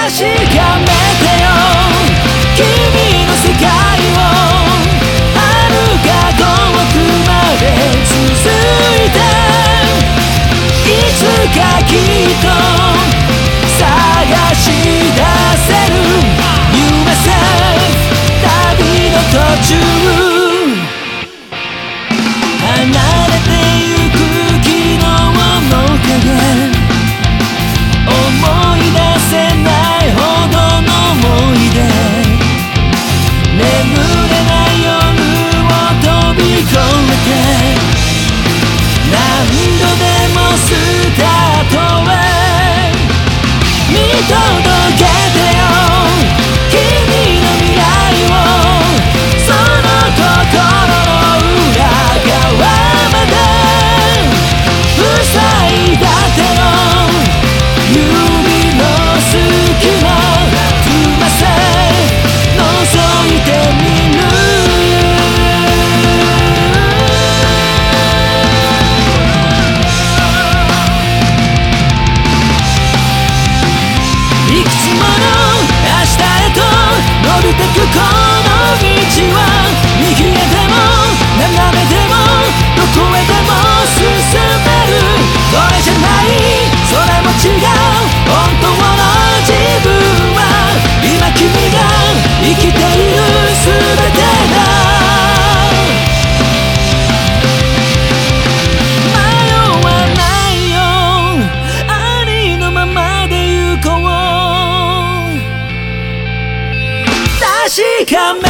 確かめてよ君の世界を遥か遠くまで続いていつかきっと探し出せる夢さ旅の途中離れてゆく昨日の影思い出せないほどの思い出眠れない夜を飛び越えて何度でもスタートへ見届けてよ君の未来をその心の裏側まで塞いだ手の指の隙間つませ覗いてみるいくつもの明日へと伸びてくこの道は右へでも斜めでもどこへでも進めるこれじゃないそれも違う本当の自分は今君が生きている全てだ迷わないよありのままで行こう確かめ